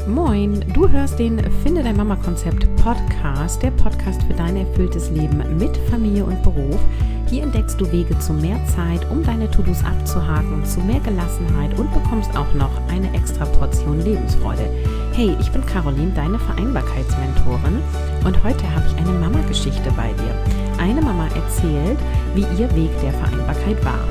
Moin, du hörst den Finde dein Mama-Konzept Podcast, der Podcast für dein erfülltes Leben mit Familie und Beruf. Hier entdeckst du Wege zu mehr Zeit, um deine To-Dos abzuhaken, zu mehr Gelassenheit und bekommst auch noch eine extra Portion Lebensfreude. Hey, ich bin Caroline, deine Vereinbarkeitsmentorin und heute habe ich eine Mama-Geschichte bei dir. Eine Mama erzählt, wie ihr Weg der Vereinbarkeit war.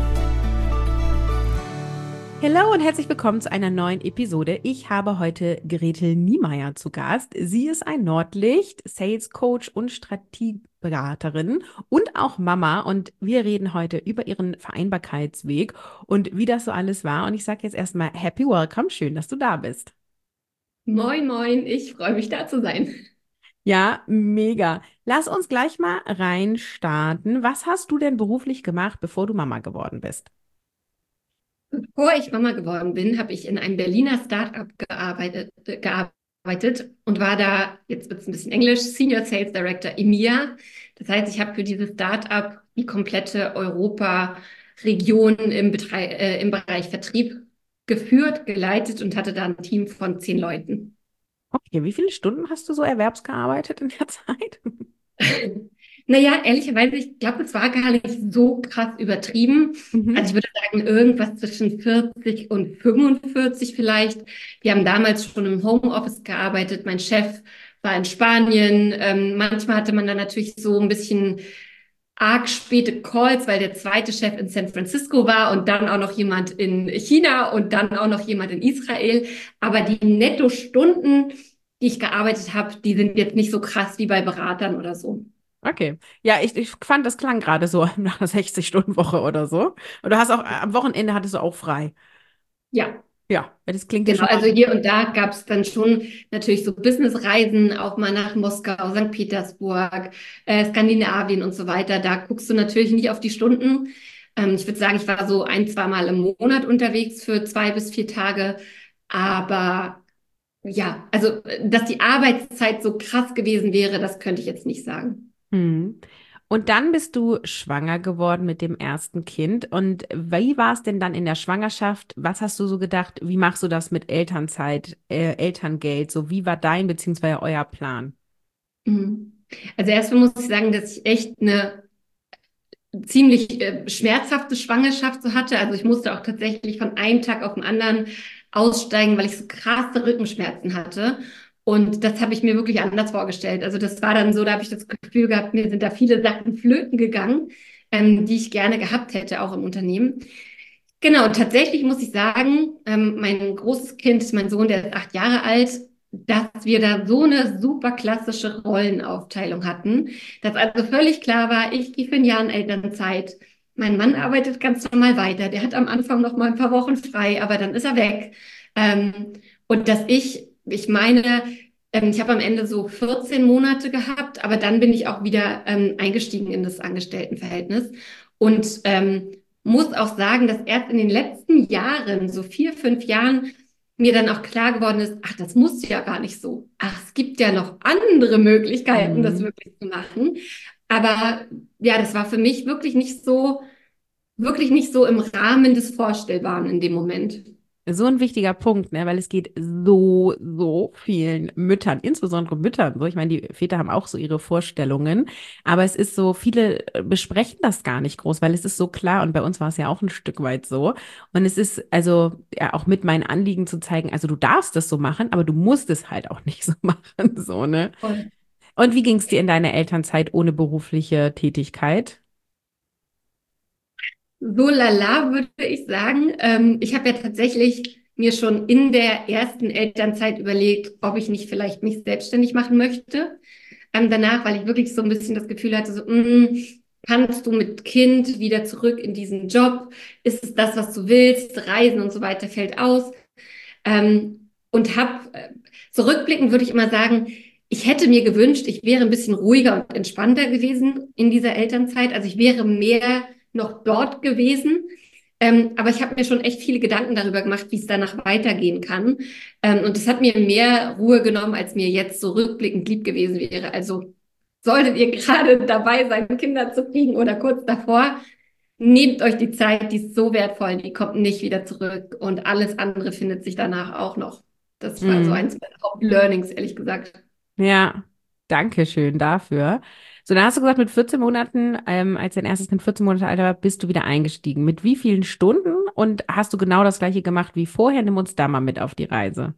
Hallo und herzlich willkommen zu einer neuen Episode. Ich habe heute Gretel Niemeyer zu Gast. Sie ist ein Nordlicht, Sales Coach und Strategieberaterin und auch Mama. Und wir reden heute über ihren Vereinbarkeitsweg und wie das so alles war. Und ich sage jetzt erstmal Happy Welcome, schön, dass du da bist. Moin, moin, ich freue mich da zu sein. Ja, mega. Lass uns gleich mal reinstarten. Was hast du denn beruflich gemacht, bevor du Mama geworden bist? Bevor ich Mama geworden bin, habe ich in einem Berliner Startup gearbeitet und war da, jetzt wird es ein bisschen Englisch, Senior Sales Director EMEA. Das heißt, ich habe für dieses Startup die komplette Europa-Region im Bereich Vertrieb geführt, geleitet und hatte da ein Team von 10 Leuten. Okay, wie viele Stunden hast du so erwerbsgearbeitet in der Zeit? Naja, ehrlicherweise, ich glaube, es war gar nicht so krass übertrieben. Mhm. Also ich würde sagen, irgendwas zwischen 40 und 45 vielleicht. Wir haben damals schon im Homeoffice gearbeitet. Mein Chef war in Spanien. Manchmal hatte man dann natürlich so ein bisschen arg späte Calls, weil der zweite Chef in San Francisco war und dann auch noch jemand in China und dann auch noch jemand in Israel. Aber die Nettostunden, die ich gearbeitet habe, die sind jetzt nicht so krass wie bei Beratern oder so. Okay. Ja, ich fand, das klang gerade so nach einer 60-Stunden-Woche oder so. Und du hast auch, am Wochenende hattest du auch frei. Ja, Ja, das klingt ja genau. schon Also mal. hier und da gab es dann schon natürlich so Businessreisen, auch mal nach Moskau, St. Petersburg, Skandinavien und so weiter. Da guckst du natürlich nicht auf die Stunden. Ich würde sagen, ich war so ein, zwei Mal im Monat unterwegs für 2 bis 4 Tage. Aber ja, also dass die Arbeitszeit so krass gewesen wäre, das könnte ich jetzt nicht sagen. Hm. Und dann bist du schwanger geworden mit dem ersten Kind. Und wie war es denn dann in der Schwangerschaft? Was hast du so gedacht? Wie machst du das mit Elternzeit, Elterngeld? So, wie war dein beziehungsweise euer Plan? Mhm. Also erstmal muss ich sagen, dass ich echt eine ziemlich schmerzhafte Schwangerschaft so hatte. Also ich musste auch tatsächlich von einem Tag auf den anderen aussteigen, weil ich so krasse Rückenschmerzen hatte. Und das habe ich mir wirklich anders vorgestellt. Also das war dann so, da habe ich das Gefühl gehabt, mir sind da viele Sachen flöten gegangen, die ich gerne gehabt hätte, auch im Unternehmen. Genau, und tatsächlich muss ich sagen, mein großes Kind, mein Sohn, der ist 8 Jahre alt, dass wir da so eine super klassische Rollenaufteilung hatten, dass also völlig klar war, ich gehe für ein Jahr in Elternzeit. Mein Mann arbeitet ganz normal weiter. Der hat am Anfang noch mal ein paar Wochen frei, aber dann ist er weg. Und dass ich meine, ich habe am Ende so 14 Monate gehabt, aber dann bin ich auch wieder eingestiegen in das Angestelltenverhältnis. Und muss auch sagen, dass erst in den letzten Jahren, so 4, 5 Jahren, mir dann auch klar geworden ist, ach, das musst du ja gar nicht so. Ach, es gibt ja noch andere Möglichkeiten, das Mhm. wirklich zu machen. Aber ja, das war für mich wirklich nicht so im Rahmen des Vorstellbaren in dem Moment. So ein wichtiger Punkt, ne? Weil es geht so vielen Müttern, insbesondere Müttern, so. Ich meine, die Väter haben auch so ihre Vorstellungen, aber es ist so, viele besprechen das gar nicht groß, weil es ist so klar und bei uns war es ja auch ein Stück weit so. Und es ist also ja auch mit meinen Anliegen zu zeigen, also du darfst das so machen, aber du musst es halt auch nicht so machen, so, ne? Voll. Und wie ging es dir in deiner Elternzeit ohne berufliche Tätigkeit? So lala, würde ich sagen. Ich habe ja tatsächlich mir schon in der ersten Elternzeit überlegt, ob ich nicht vielleicht mich selbstständig machen möchte. Danach, weil ich wirklich so ein bisschen das Gefühl hatte, so, kannst du mit Kind wieder zurück in diesen Job? Ist es das, was du willst? Reisen und so weiter fällt aus. Und habe zurückblickend würde ich immer sagen, ich hätte mir gewünscht, ich wäre ein bisschen ruhiger und entspannter gewesen in dieser Elternzeit. Also ich wäre mehr noch dort gewesen. Aber ich habe mir schon echt viele Gedanken darüber gemacht, wie es danach weitergehen kann. Und es hat mir mehr Ruhe genommen, als mir jetzt so rückblickend lieb gewesen wäre. Also solltet ihr gerade dabei sein, Kinder zu kriegen oder kurz davor, nehmt euch die Zeit, die ist so wertvoll, die kommt nicht wieder zurück und alles andere findet sich danach auch noch. Das war so Mhm. eins meiner Haupt-Learnings, ehrlich gesagt. Ja, danke schön dafür. So, dann hast du gesagt, mit 14 Monaten, als dein erstes Kind 14 Monate alt war, bist du wieder eingestiegen. Mit wie vielen Stunden? Und hast du genau das gleiche gemacht wie vorher? Nimm uns da mal mit auf die Reise.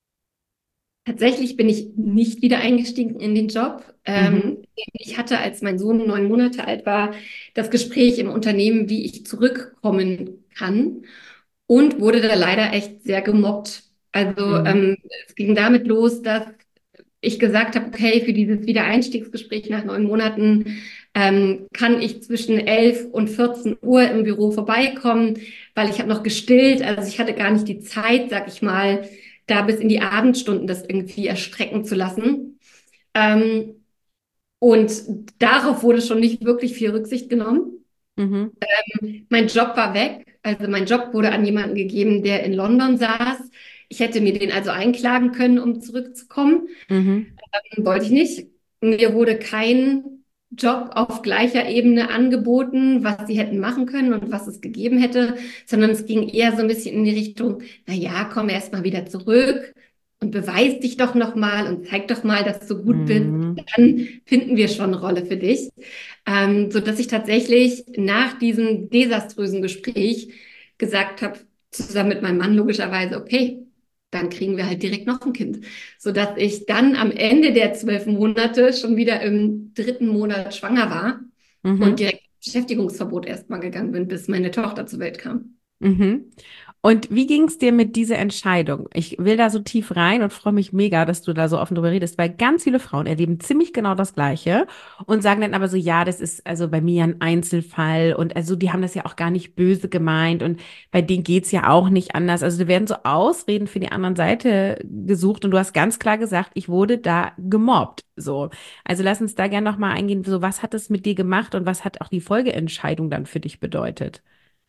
Tatsächlich bin ich nicht wieder eingestiegen in den Job. Mhm. Ich hatte, als mein Sohn 9 Monate alt war, das Gespräch im Unternehmen, wie ich zurückkommen kann und wurde da leider echt sehr gemobbt. Also Mhm. es ging damit los, dass ich gesagt habe, okay, für dieses Wiedereinstiegsgespräch nach 9 Monaten kann ich zwischen 11 und 14 Uhr im Büro vorbeikommen, weil ich habe noch gestillt. Also ich hatte gar nicht die Zeit, sag ich mal, da bis in die Abendstunden das irgendwie erstrecken zu lassen. Ähm, und darauf wurde schon nicht wirklich viel Rücksicht genommen. Mhm. Mein Job war weg. Also mein Job wurde an jemanden gegeben, der in London saß. Ich hätte mir den also einklagen können, um zurückzukommen. Mhm. Wollte ich nicht. Mir wurde kein Job auf gleicher Ebene angeboten, was sie hätten machen können und was es gegeben hätte, sondern es ging eher so ein bisschen in die Richtung, na ja, komm erst mal wieder zurück und beweis dich doch noch mal und zeig doch mal, dass du gut bist. Mhm. Dann finden wir schon eine Rolle für dich. So dass ich tatsächlich nach diesem desaströsen Gespräch gesagt habe, zusammen mit meinem Mann logischerweise, okay, dann kriegen wir halt direkt noch ein Kind, sodass ich dann am Ende der 12 Monate schon wieder im dritten Monat schwanger war und Mhm. direkt ins Beschäftigungsverbot erstmal gegangen bin, bis meine Tochter zur Welt kam. Mhm. Und wie ging es dir mit dieser Entscheidung? Ich will da so tief rein und freue mich mega, dass du da so offen drüber redest, weil ganz viele Frauen erleben ziemlich genau das Gleiche und sagen dann aber so, ja, das ist also bei mir ein Einzelfall und also die haben das ja auch gar nicht böse gemeint und bei denen geht's ja auch nicht anders. Also da werden so Ausreden für die anderen Seite gesucht und du hast ganz klar gesagt, ich wurde da gemobbt. So. Also lass uns da gerne nochmal eingehen, so was hat es mit dir gemacht und was hat auch die Folgeentscheidung dann für dich bedeutet?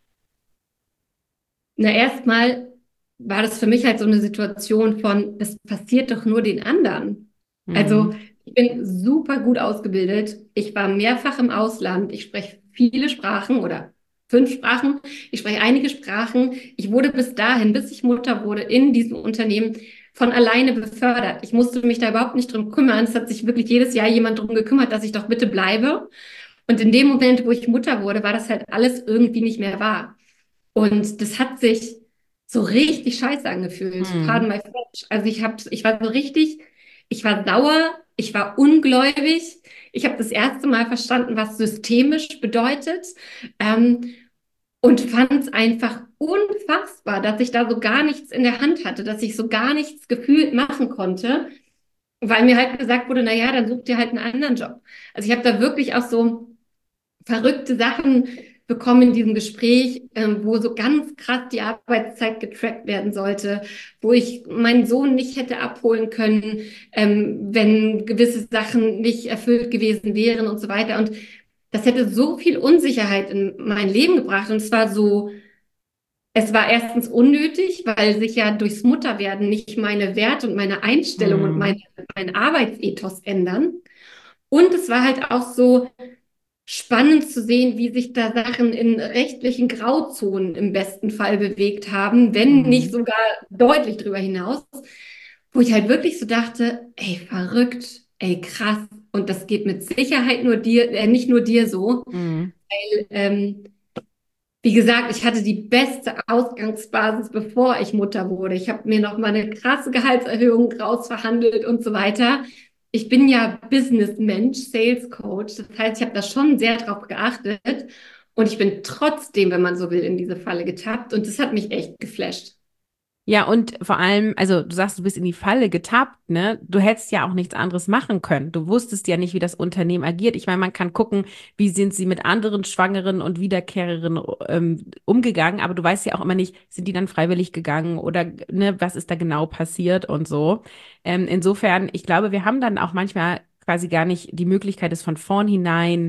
Na, erstmal war das für mich halt so eine Situation von, das passiert doch nur den anderen. Also Mhm. ich bin super gut ausgebildet. Ich war mehrfach im Ausland. Ich spreche viele Sprachen oder 5 Sprachen. Ich spreche einige Sprachen. Ich wurde bis dahin, bis ich Mutter wurde, in diesem Unternehmen von alleine befördert. Ich musste mich da überhaupt nicht drum kümmern. Es hat sich wirklich jedes Jahr jemand drum gekümmert, dass ich doch bitte bleibe. Und in dem Moment, wo ich Mutter wurde, war das halt alles irgendwie nicht mehr wahr. Und das hat sich so richtig scheiße angefühlt. Pardon Mhm. my French. Also ich war so richtig, ich war sauer, ich war ungläubig. Ich habe das erste Mal verstanden, was systemisch bedeutet. Ähm, und fand es einfach unfassbar, dass ich da so gar nichts in der Hand hatte, dass ich so gar nichts gefühlt machen konnte, weil mir halt gesagt wurde, na ja, dann such dir halt einen anderen Job. Also ich habe da wirklich auch so verrückte Sachen bekommen in diesem Gespräch, wo so ganz krass die Arbeitszeit getrackt werden sollte, wo ich meinen Sohn nicht hätte abholen können, wenn gewisse Sachen nicht erfüllt gewesen wären und so weiter. Und das hätte so viel Unsicherheit in mein Leben gebracht. Und es war erstens unnötig, weil sich ja durchs Mutterwerden nicht meine Werte und meine Einstellung und Mhm. mein Arbeitsethos ändern. Und es war halt auch so, spannend zu sehen, wie sich da Sachen in rechtlichen Grauzonen im besten Fall bewegt haben, wenn nicht Mhm. sogar deutlich drüber hinaus, wo ich halt wirklich so dachte, ey, verrückt, ey, krass. Und das geht mit Sicherheit nur dir, nicht nur dir so. Mhm. Ähm, Wie gesagt, ich hatte die beste Ausgangsbasis, bevor ich Mutter wurde. Ich habe mir noch mal eine krasse Gehaltserhöhung rausverhandelt und so weiter. Ich bin ja Business-Mensch, Sales Coach. Das heißt, ich habe da schon sehr drauf geachtet. Und ich bin trotzdem, wenn man so will, in diese Falle getappt. Und das hat mich echt geflasht. Ja, und vor allem, also du sagst, du bist in die Falle getappt, ne? Du hättest ja auch nichts anderes machen können. Du wusstest ja nicht, wie das Unternehmen agiert. Ich meine, man kann gucken, wie sind sie mit anderen Schwangeren und Wiederkehrerinnen umgegangen, aber du weißt ja auch immer nicht, sind die dann freiwillig gegangen oder ne, was ist da genau passiert und so. Insofern, ich glaube, wir haben dann auch manchmal quasi gar nicht die Möglichkeit, es von vornherein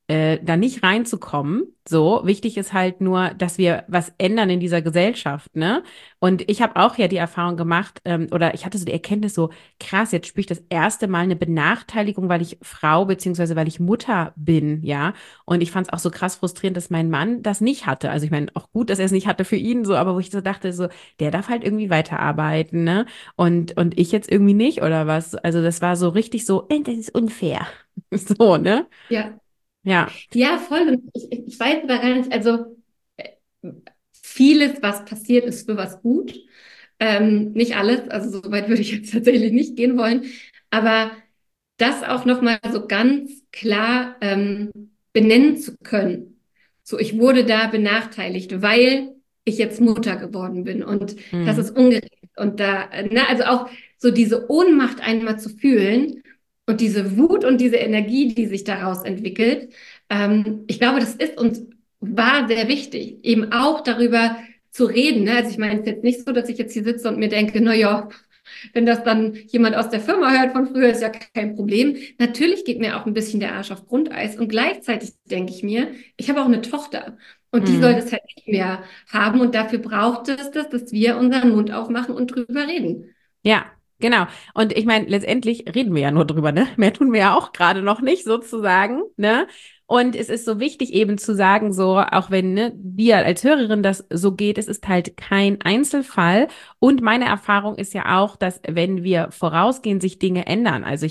da nicht reinzukommen. So, wichtig ist halt nur, dass wir was ändern in dieser Gesellschaft, ne? Und ich habe auch ja die Erfahrung gemacht, oder ich hatte so die Erkenntnis so, krass, jetzt spüre ich das erste Mal eine Benachteiligung, weil ich Frau beziehungsweise weil ich Mutter bin, ja. Und ich fand es auch so krass frustrierend, dass mein Mann das nicht hatte. Also ich meine, auch gut, dass er es nicht hatte für ihn, so, aber wo ich so dachte, so, der darf halt irgendwie weiterarbeiten, ne? Und ich jetzt irgendwie nicht, oder was? Also das war so richtig so, das ist unfair. So, ne? Ja. Ja. Ja, voll. Und ich weiß aber gar nicht, also äh, vieles, was passiert, ist für was gut. Nicht alles, also so weit würde ich jetzt tatsächlich nicht gehen wollen. Aber das auch nochmal so ganz klar benennen zu können. So, ich wurde da benachteiligt, weil ich jetzt Mutter geworden bin und das Mhm. ist ungerecht. Und da, ne, also auch so diese Ohnmacht einmal zu fühlen und diese Wut und diese Energie, die sich daraus entwickelt, ich glaube, das ist uns war sehr wichtig, eben auch darüber zu reden. Ne? Also ich meine, es ist jetzt nicht so, dass ich jetzt hier sitze und mir denke, na ja, wenn das dann jemand aus der Firma hört von früher, ist ja kein Problem. Natürlich geht mir auch ein bisschen der Arsch auf Grundeis. Und gleichzeitig denke ich mir, ich habe auch eine Tochter. Und die soll Mhm. das halt nicht mehr haben. Und dafür braucht es das, dass wir unseren Mund aufmachen und drüber reden. Ja, genau. Und ich meine, letztendlich reden wir ja nur drüber, ne? Mehr tun wir ja auch gerade noch nicht, sozusagen, ne? Und es ist so wichtig eben zu sagen, so, auch wenn, ne, dir als Hörerin das so geht, es ist halt kein Einzelfall. Und meine Erfahrung ist ja auch, dass wenn wir vorausgehen, sich Dinge ändern. Also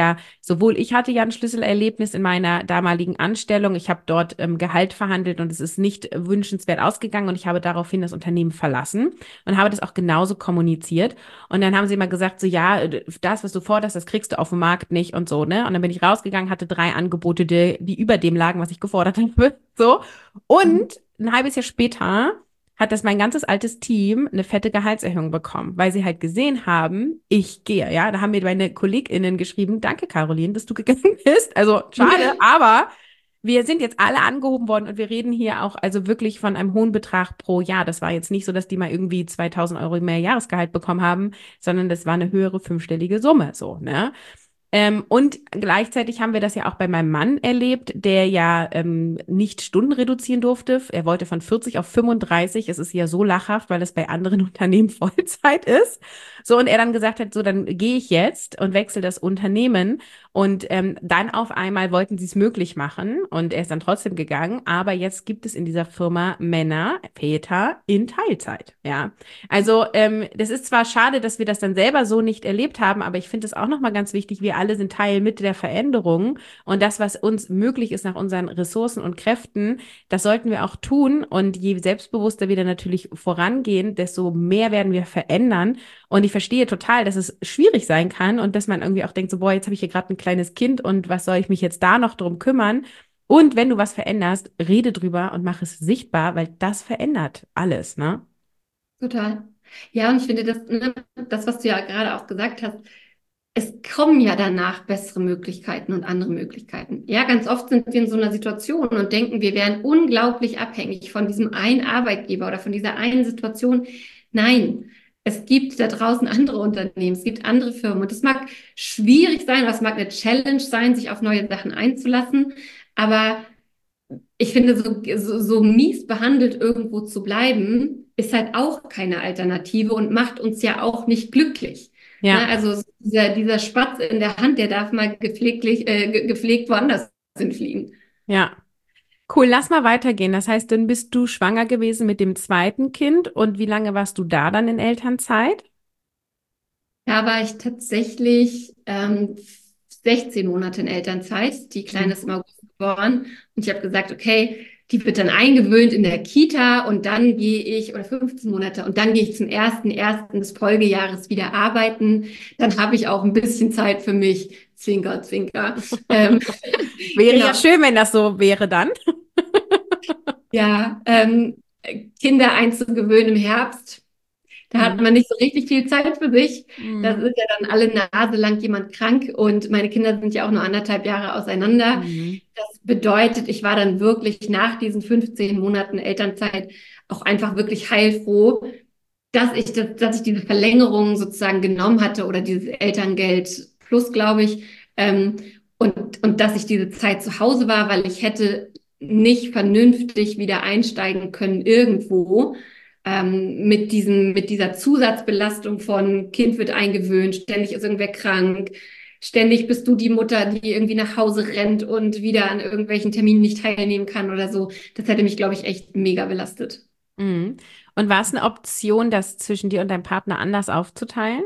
ich hatte ja ein Schlüsselerlebnis in meiner damaligen Anstellung. Ich habe dort Gehalt verhandelt und es ist nicht wünschenswert ausgegangen und ich habe daraufhin das Unternehmen verlassen und habe das auch genauso kommuniziert. Und dann haben sie immer gesagt, so, ja, das, was du forderst, das kriegst du auf dem Markt nicht und so, ne? Und dann bin ich rausgegangen, hatte 3 Angebote, die über dem lagen, was ich gefordert habe, so. Mhm. Und ein halbes Jahr später hat das mein ganzes altes Team eine fette Gehaltserhöhung bekommen, weil sie halt gesehen haben, ich gehe, ja. Da haben mir meine KollegInnen geschrieben, danke, Caroline, dass du gegangen bist. Also, schade, Ja, aber wir sind jetzt alle angehoben worden und wir reden hier auch also wirklich von einem hohen Betrag pro Jahr. Das war jetzt nicht so, dass die mal irgendwie 2.000 € mehr Jahresgehalt bekommen haben, sondern das war eine höhere fünfstellige Summe, so, ne? Und gleichzeitig haben wir das ja auch bei meinem Mann erlebt, der ja nicht Stunden reduzieren durfte. Er wollte von 40 auf 35. Es ist ja so lachhaft, weil es bei anderen Unternehmen Vollzeit ist. So, und er dann gesagt hat, so, dann gehe ich jetzt und wechsle das Unternehmen. Und dann auf einmal wollten sie es möglich machen und er ist dann trotzdem gegangen. Aber jetzt gibt es in dieser Firma Männer, Väter in Teilzeit. Ja, also das ist zwar schade, dass wir das dann selber so nicht erlebt haben, aber ich finde es auch nochmal ganz wichtig, wir alle sind Teil mit der Veränderung und das, was uns möglich ist nach unseren Ressourcen und Kräften, das sollten wir auch tun und je selbstbewusster wir dann natürlich vorangehen, desto mehr werden wir verändern und ich verstehe total, dass es schwierig sein kann und dass man irgendwie auch denkt, so, boah, jetzt habe ich hier gerade ein kleines Kind und was soll ich mich jetzt da noch drum kümmern? Und wenn du was veränderst, rede drüber und mach es sichtbar, weil das verändert alles, ne? total. Ja, und ich finde das, ne, das, was du ja gerade auch gesagt hast, es kommen ja danach bessere Möglichkeiten und andere Möglichkeiten. Ja, ganz oft sind wir in so einer Situation und denken, wir wären unglaublich abhängig von diesem einen Arbeitgeber oder von dieser einen Situation. Nein, es gibt da draußen andere Unternehmen, es gibt andere Firmen und es mag schwierig sein, oder es mag eine Challenge sein, sich auf neue Sachen einzulassen, aber ich finde, so mies behandelt irgendwo zu bleiben, ist halt auch keine Alternative und macht uns ja auch nicht glücklich. Ne? Ja. Also dieser Spatz in der Hand, der darf mal gepflegt woanders hinfliegen. Ja, cool. Lass mal weitergehen. Das heißt, dann bist du schwanger gewesen mit dem zweiten Kind und wie lange warst du da dann in Elternzeit? Da war ich tatsächlich 16 Monate in Elternzeit. Die Kleine ist im Mhm. August geboren. Und ich habe gesagt, okay, die wird dann eingewöhnt in der Kita und dann gehe ich, oder 15 Monate, und dann gehe ich zum 1.1. des Folgejahres wieder arbeiten. Dann habe ich auch ein bisschen Zeit für mich. Zwinker, zwinker. Ähm, Wäre ja genau. schön, wenn das so wäre dann. Ja, Kinder einzugewöhnen im Herbst. Da hat Mhm. man nicht so richtig viel Zeit für sich. Da Mhm. ist ja dann alle Nase lang jemand krank und meine Kinder sind ja auch nur 1,5 Jahre auseinander. Mhm. Das bedeutet, ich war dann wirklich nach diesen 15 Monaten Elternzeit auch einfach wirklich heilfroh, dass ich diese Verlängerung sozusagen genommen hatte oder dieses Elterngeld plus, glaube ich. Ähm, und dass ich diese Zeit zu Hause war, weil ich hätte nicht vernünftig wieder einsteigen können irgendwo mit dieser Zusatzbelastung von Kind wird eingewöhnt, ständig ist irgendwer krank, ständig bist du die Mutter, die irgendwie nach Hause rennt und wieder an irgendwelchen Terminen nicht teilnehmen kann oder so. Das hätte mich, glaube ich, echt mega belastet. Mhm. Und war es eine Option, das zwischen dir und deinem Partner anders aufzuteilen?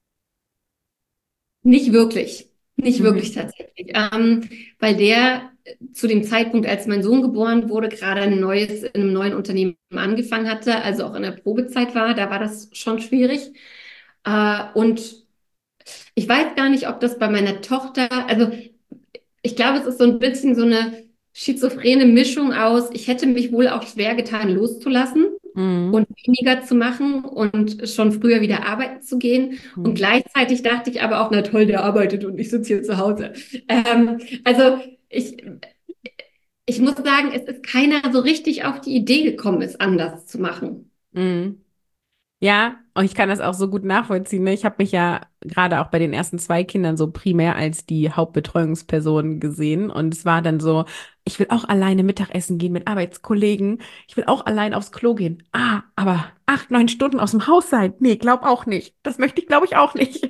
Nicht wirklich, nicht wirklich Mhm. tatsächlich, weil der zu dem Zeitpunkt, als mein Sohn geboren wurde, gerade in einem neuen Unternehmen angefangen hatte, also auch in der Probezeit war, da war das schon schwierig. Und ich weiß gar nicht, ob das bei meiner Tochter, also ich glaube, es ist so ein bisschen so eine schizophrene Mischung aus, ich hätte mich wohl auch schwer getan, loszulassen Mhm. und weniger zu machen und schon früher wieder arbeiten zu gehen. Und Mhm. gleichzeitig dachte ich aber auch, na toll, der arbeitet und ich sitze hier zu Hause. Also ich muss sagen, es ist keiner so richtig auf die Idee gekommen, es anders zu machen. Mhm. Ja, und ich kann das auch so gut nachvollziehen. Ne? Ich habe mich ja gerade auch bei den ersten zwei Kindern so primär als die Hauptbetreuungsperson gesehen. Und es war dann so, ich will auch alleine Mittagessen gehen mit Arbeitskollegen. Ich will auch allein aufs Klo gehen. Ah, aber 8, 9 Stunden aus dem Haus sein? Nee, glaub auch nicht. Das möchte ich, glaube ich, auch nicht.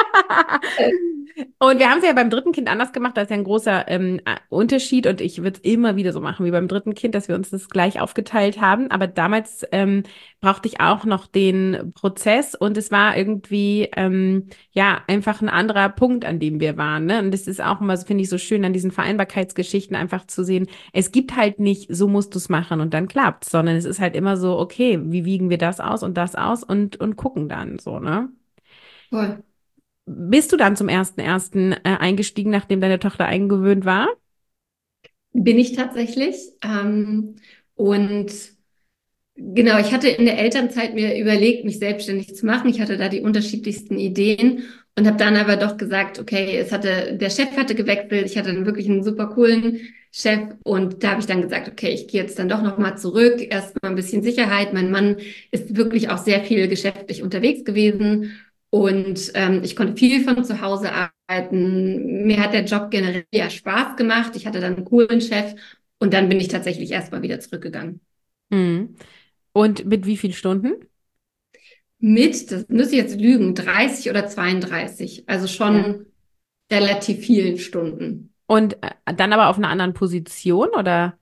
Und wir haben es ja beim dritten Kind anders gemacht. Da ist ja ein großer Unterschied. Und ich würde es immer wieder so machen wie beim dritten Kind, dass wir uns das gleich aufgeteilt haben. Aber damals brauchte ich auch noch den Prozess. Und es war irgendwie, ja, einfach ein anderer Punkt, an dem wir waren. Ne? Und das ist auch immer, finde ich, so schön an diesen Vereinbarkeitsgeschichten einfach zu sehen. Es gibt halt nicht, so musst du es machen und dann klappt's, sondern es ist halt immer so, okay, wie wiegen wir das aus und gucken dann so, ne? Voll. Bist du dann zum ersten eingestiegen, nachdem deine Tochter eingewöhnt war? Bin ich tatsächlich. Und genau, ich hatte in der Elternzeit mir überlegt, mich selbstständig zu machen. Ich hatte da die unterschiedlichsten Ideen und habe dann aber doch gesagt, okay, der Chef hatte gewechselt. Ich hatte einen wirklich einen super coolen Chef und da habe ich dann gesagt, okay, ich gehe jetzt dann doch nochmal zurück. Erstmal ein bisschen Sicherheit. Mein Mann ist wirklich auch sehr viel geschäftlich unterwegs gewesen und ich konnte viel von zu Hause arbeiten. Mir hat der Job generell ja Spaß gemacht. Ich hatte dann einen coolen Chef und dann bin ich tatsächlich erstmal wieder zurückgegangen. Mhm. Und mit wie vielen Stunden? Das müsste ich jetzt lügen, 30 oder 32, also Ja. schon relativ vielen Stunden. Und dann aber auf einer anderen Position oder?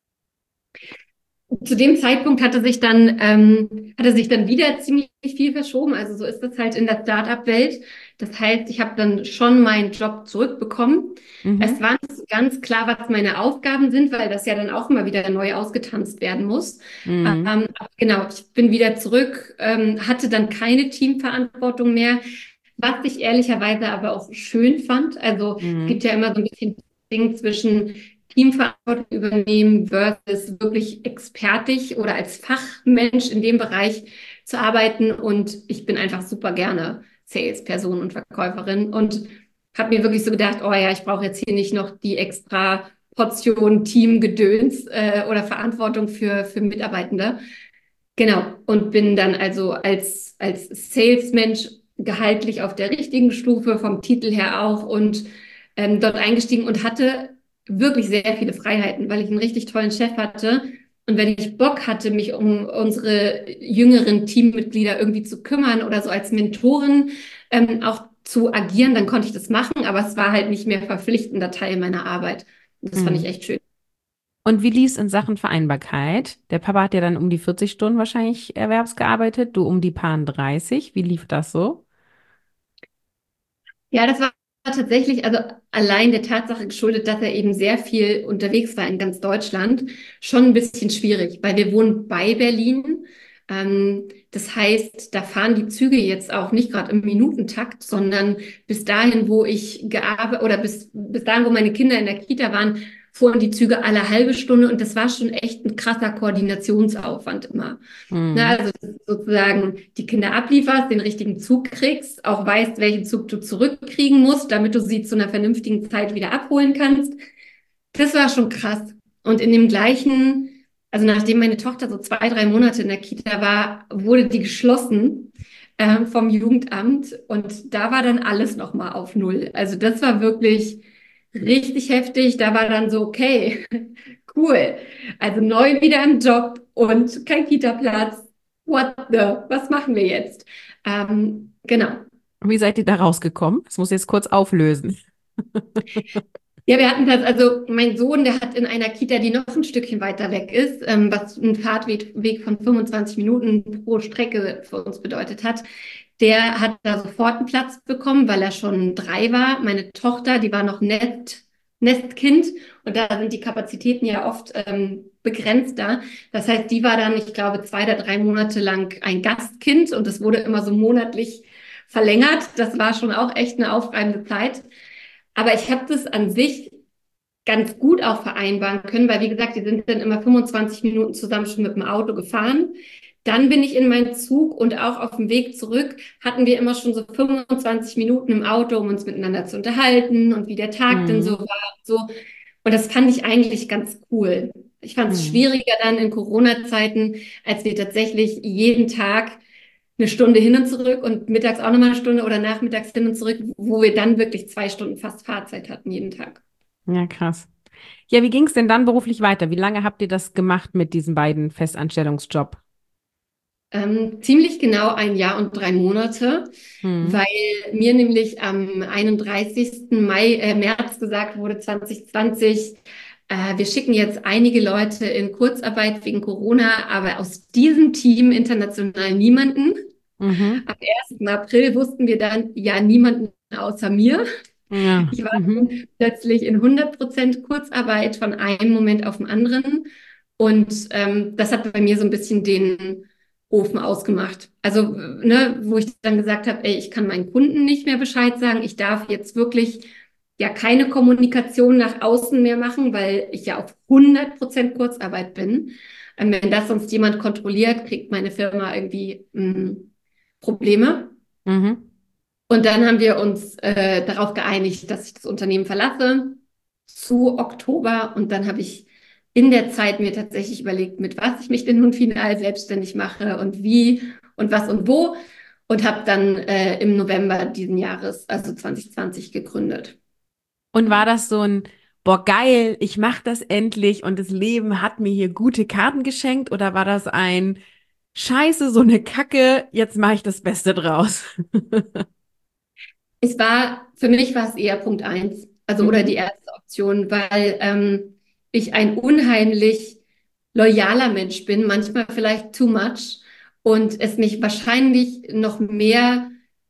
Zu dem Zeitpunkt hatte sich dann wieder ziemlich viel verschoben. Also so ist das halt in der Start-up-Welt. Das heißt, ich habe dann schon meinen Job zurückbekommen. Es Mhm. war nicht so ganz klar, was meine Aufgaben sind, weil das ja dann auch immer wieder neu ausgetanzt werden muss. Mhm. Aber genau, ich bin wieder zurück, hatte dann keine Teamverantwortung mehr, was ich ehrlicherweise aber auch schön fand. Also es gibt Mhm. ja immer so ein bisschen Ding zwischen Teamverantwortung übernehmen versus wirklich expertig oder als Fachmensch in dem Bereich zu arbeiten. Und ich bin einfach super gerne Salesperson und Verkäuferin und habe mir wirklich so gedacht, oh ja, ich brauche jetzt hier nicht noch die extra Portion Teamgedöns oder Verantwortung für Mitarbeitende. Genau. Und bin dann also als Salesmensch gehaltlich auf der richtigen Stufe, vom Titel her auch und dort eingestiegen und hatte wirklich sehr viele Freiheiten, weil ich einen richtig tollen Chef hatte. Und wenn ich Bock hatte, mich um unsere jüngeren Teammitglieder irgendwie zu kümmern oder so als Mentorin auch zu agieren, dann konnte ich das machen, aber es war halt nicht mehr verpflichtender Teil meiner Arbeit. Und das fand ich Mhm. echt schön. Und wie lief es in Sachen Vereinbarkeit? Der Papa hat ja dann um die 40 Stunden wahrscheinlich erwerbsgearbeitet, du um die paar 30. Wie lief das so? Ja, das war tatsächlich, also allein der Tatsache geschuldet, dass er eben sehr viel unterwegs war in ganz Deutschland, schon ein bisschen schwierig, weil wir wohnen bei Berlin. Das heißt, da fahren die Züge jetzt auch nicht gerade im Minutentakt, sondern bis dahin, wo ich gearbeitet oder bis dahin, wo meine Kinder in der Kita waren, fuhren die Züge alle halbe Stunde und das war schon echt ein krasser Koordinationsaufwand immer. Ne, Mhm. also dass du sozusagen die Kinder ablieferst, den richtigen Zug kriegst, auch weißt, welchen Zug du zurückkriegen musst, damit du sie zu einer vernünftigen Zeit wieder abholen kannst. Das war schon krass. Und in dem gleichen, also nachdem meine Tochter so 2, 3 Monate in der Kita war, wurde die geschlossen vom Jugendamt und da war dann alles nochmal auf Null. Also das war wirklich richtig heftig. Da war dann so, okay, cool. Also neu wieder im Job und kein Kita-Platz. Was machen wir jetzt? Genau. Wie seid ihr da rausgekommen? Das muss ich jetzt kurz auflösen. Ja, wir hatten das, also mein Sohn, der hat in einer Kita, die noch ein Stückchen weiter weg ist, was einen Fahrtweg von 25 Minuten pro Strecke für uns bedeutet hat. Der hat da sofort einen Platz bekommen, weil er schon 3 war. Meine Tochter, die war noch Nestkind und da sind die Kapazitäten ja oft begrenzter. Das heißt, die war dann, ich glaube, 2 oder 3 Monate lang ein Gastkind und das wurde immer so monatlich verlängert. Das war schon auch echt eine aufreibende Zeit. Aber ich habe das an sich ganz gut auch vereinbaren können, weil wie gesagt, die sind dann immer 25 Minuten zusammen schon mit dem Auto gefahren. Dann bin ich in meinen Zug und auch auf dem Weg zurück hatten wir immer schon so 25 Minuten im Auto, um uns miteinander zu unterhalten und wie der Tag denn so Mhm. war. So. Und das fand ich eigentlich ganz cool. Ich fand es Mhm. schwieriger dann in Corona-Zeiten, als wir tatsächlich jeden Tag eine Stunde hin und zurück und mittags auch nochmal eine Stunde oder nachmittags hin und zurück, wo wir dann wirklich 2 Stunden fast Fahrzeit hatten jeden Tag. Ja, krass. Ja, wie ging es denn dann beruflich weiter? Wie lange habt ihr das gemacht mit diesen beiden Festanstellungsjob? Ziemlich genau 1 Jahr und 3 Monate, Mhm. weil mir nämlich am 31. März gesagt wurde, 2020, wir schicken jetzt einige Leute in Kurzarbeit wegen Corona, aber aus diesem Team international niemanden. Mhm. Am 1. April wussten wir dann, ja, niemanden außer mir. Ja. Ich war Mhm. dann plötzlich in 100% Kurzarbeit von einem Moment auf den anderen. Und das hat bei mir so ein bisschen den Ofen ausgemacht. Also, ne, wo ich dann gesagt habe, ey, ich kann meinen Kunden nicht mehr Bescheid sagen. Ich darf jetzt wirklich ja keine Kommunikation nach außen mehr machen, weil ich ja auf 100% Kurzarbeit bin. Wenn das sonst jemand kontrolliert, kriegt meine Firma irgendwie Probleme. Mhm. Und dann haben wir uns darauf geeinigt, dass ich das Unternehmen verlasse zu Oktober. Und dann habe ich in der Zeit mir tatsächlich überlegt, mit was ich mich denn nun final selbstständig mache und wie und was und wo. Und habe dann im November diesen Jahres, also 2020, gegründet. Und war das so ein, boah, geil, ich mach das endlich und das Leben hat mir hier gute Karten geschenkt? Oder war das ein Scheiße, so eine Kacke, jetzt mache ich das Beste draus? Für mich war es eher Punkt 1, also oder die Mhm. erste Option, weil ich ein unheimlich loyaler Mensch bin, manchmal vielleicht too much und es mich wahrscheinlich noch mehr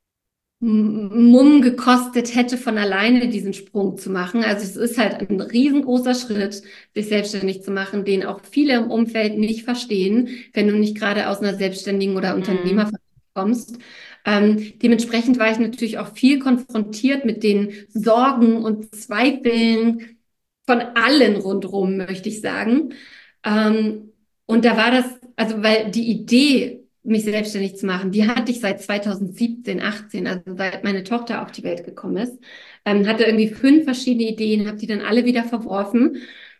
Mumm gekostet hätte, von alleine diesen Sprung zu machen. Also es ist halt ein riesengroßer Schritt, sich selbstständig zu machen, den auch viele im Umfeld nicht verstehen, wenn du nicht gerade aus einer selbstständigen oder Mhm. Unternehmerfamilie kommst. Dementsprechend war ich natürlich auch viel konfrontiert mit den Sorgen und Zweifeln von allen rundherum, möchte ich sagen. Ähm, und da war das, also weil die Idee, mich selbstständig zu machen, die hatte ich seit 2017, 18, also seit meine Tochter auf die Welt gekommen ist. Hatte irgendwie 5 verschiedene Ideen, habe die dann alle wieder verworfen.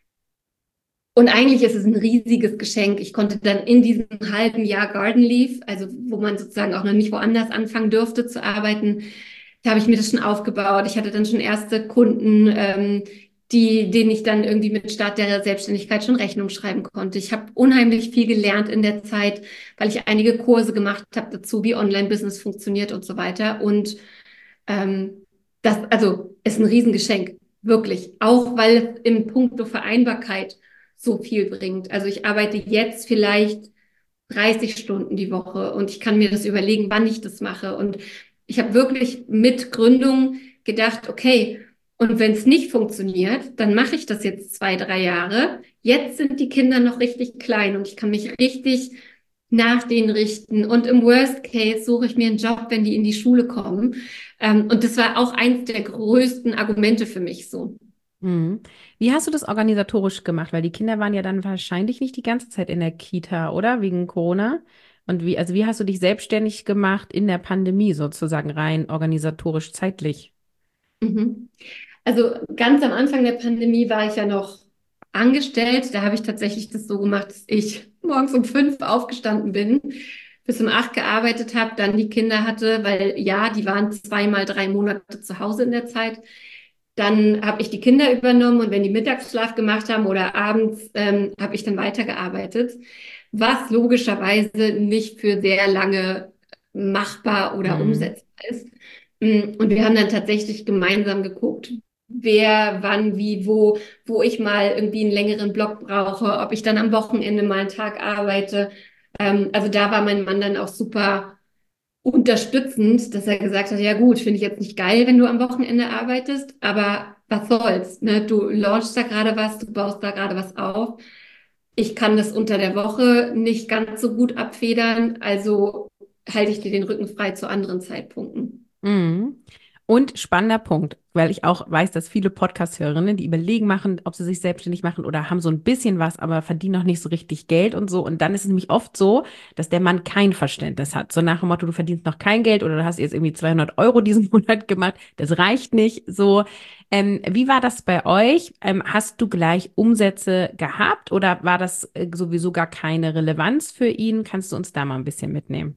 Und eigentlich ist es ein riesiges Geschenk. Ich konnte dann in diesem halben Jahr Garden Leave, also wo man sozusagen auch noch nicht woanders anfangen durfte zu arbeiten, da habe ich mir das schon aufgebaut. Ich hatte dann schon erste Kunden, denen ich dann irgendwie mit Start der Selbstständigkeit schon Rechnung schreiben konnte. Ich habe unheimlich viel gelernt in der Zeit, weil ich einige Kurse gemacht habe dazu, wie Online-Business funktioniert und so weiter. Und das, also, ist ein Riesengeschenk, wirklich. Auch weil es im Punkto Vereinbarkeit so viel bringt. Also ich arbeite jetzt vielleicht 30 Stunden die Woche und ich kann mir das überlegen, wann ich das mache. Und ich habe wirklich mit Gründung gedacht, okay, und wenn es nicht funktioniert, dann mache ich das jetzt 2, 3 Jahre. Jetzt sind die Kinder noch richtig klein und ich kann mich richtig nach denen richten. Und im Worst Case suche ich mir einen Job, wenn die in die Schule kommen. Und das war auch eins der größten Argumente für mich so. Mhm. Wie hast du das organisatorisch gemacht? Weil die Kinder waren ja dann wahrscheinlich nicht die ganze Zeit in der Kita, oder? Wegen Corona. Und wie, also wie hast du dich selbstständig gemacht in der Pandemie sozusagen rein organisatorisch zeitlich? Mhm. Also ganz am Anfang der Pandemie war ich ja noch angestellt. Da habe ich tatsächlich das so gemacht, dass ich morgens um 5 aufgestanden bin, bis um 8 gearbeitet habe, dann die Kinder hatte, weil ja, die waren 2 mal 3 Monate zu Hause in der Zeit. Dann habe ich die Kinder übernommen und wenn die Mittagsschlaf gemacht haben oder abends, habe ich dann weitergearbeitet, was logischerweise nicht für sehr lange machbar oder Mhm. umsetzbar ist. Und wir haben dann tatsächlich gemeinsam geguckt, wer, wann, wie, wo ich mal irgendwie einen längeren Block brauche, ob ich dann am Wochenende mal einen Tag arbeite. Also da war mein Mann dann auch super unterstützend, dass er gesagt hat, ja gut, finde ich jetzt nicht geil, wenn du am Wochenende arbeitest, aber was soll's, ne? Du launchst da gerade was, du baust da gerade was auf. Ich kann das unter der Woche nicht ganz so gut abfedern, also halte ich dir den Rücken frei zu anderen Zeitpunkten. Mhm. Und spannender Punkt, weil ich auch weiß, dass viele Podcast-Hörerinnen, die überlegen machen, ob sie sich selbstständig machen oder haben so ein bisschen was, aber verdienen noch nicht so richtig Geld und so. Und dann ist es nämlich oft so, dass der Mann kein Verständnis hat. So nach dem Motto, du verdienst noch kein Geld oder du hast jetzt irgendwie 200 € diesen Monat gemacht. Das reicht nicht so. Wie war das bei euch? Hast du gleich Umsätze gehabt oder war das sowieso gar keine Relevanz für ihn? Kannst du uns da mal ein bisschen mitnehmen?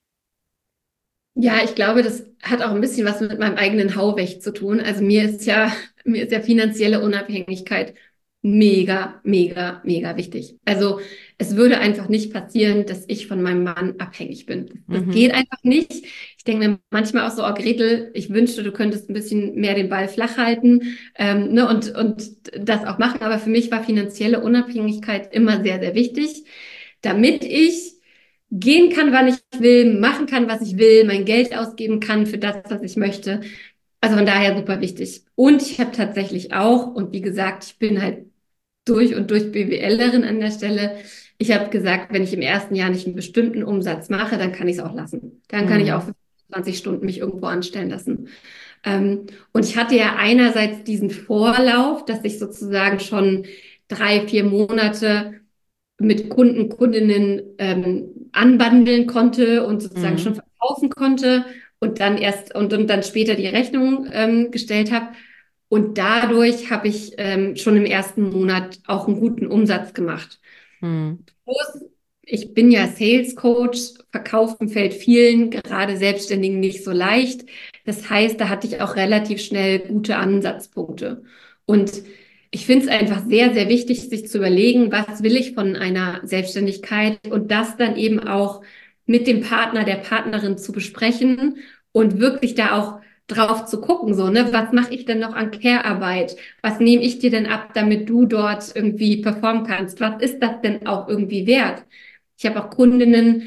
Ja, ich glaube, das hat auch ein bisschen was mit meinem eigenen Haurecht zu tun. Also mir ist ja finanzielle Unabhängigkeit mega, mega, mega wichtig. Also es würde einfach nicht passieren, dass ich von meinem Mann abhängig bin. Das geht Mhm. einfach nicht. Ich denke mir manchmal auch so, oh Gretel, ich wünschte, du könntest ein bisschen mehr den Ball flach halten, ne, und das auch machen. Aber für mich war finanzielle Unabhängigkeit immer sehr, sehr wichtig, damit ich gehen kann, wann ich will, machen kann, was ich will, mein Geld ausgeben kann für das, was ich möchte. Also von daher super wichtig. Und ich habe tatsächlich auch, und wie gesagt, ich bin halt durch und durch BWLerin an der Stelle. Ich habe gesagt, wenn ich im ersten Jahr nicht einen bestimmten Umsatz mache, dann kann ich es auch lassen. Dann kann ich auch Mhm. für 20 Stunden mich irgendwo anstellen lassen. Und ich hatte ja einerseits diesen Vorlauf, dass ich sozusagen schon 3, 4 Monate mit Kunden, Kundinnen anbandeln konnte und sozusagen schon Mhm. verkaufen konnte und dann erst und dann später die Rechnung gestellt habe. Und dadurch habe ich schon im ersten Monat auch einen guten Umsatz gemacht. Mhm. Plus, ich bin ja Sales Coach, Verkaufen fällt vielen, gerade Selbstständigen, nicht so leicht. Das heißt, da hatte ich auch relativ schnell gute Ansatzpunkte. Und ich finde es einfach sehr, sehr wichtig, sich zu überlegen, was will ich von einer Selbstständigkeit und das dann eben auch mit dem Partner, der Partnerin zu besprechen und wirklich da auch drauf zu gucken, so, ne, was mache ich denn noch an Care-Arbeit? Was nehme ich dir denn ab, damit du dort irgendwie performen kannst? Was ist das denn auch irgendwie wert? Ich habe auch Kundinnen,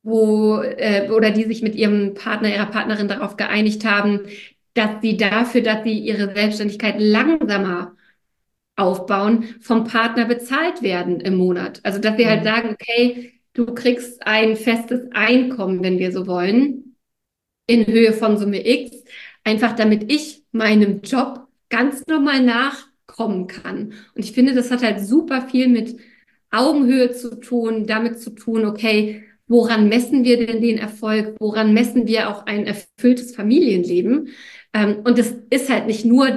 oder die sich mit ihrem Partner, ihrer Partnerin darauf geeinigt haben, dass sie dafür, dass sie ihre Selbstständigkeit langsamer aufbauen, vom Partner bezahlt werden im Monat. Also, dass wir halt Mhm. sagen, okay, du kriegst ein festes Einkommen, wenn wir so wollen, in Höhe von Summe X, einfach damit ich meinem Job ganz normal nachkommen kann. Und ich finde, das hat halt super viel mit Augenhöhe zu tun, damit zu tun, okay, woran messen wir denn den Erfolg? Woran messen wir auch ein erfülltes Familienleben? Und das ist halt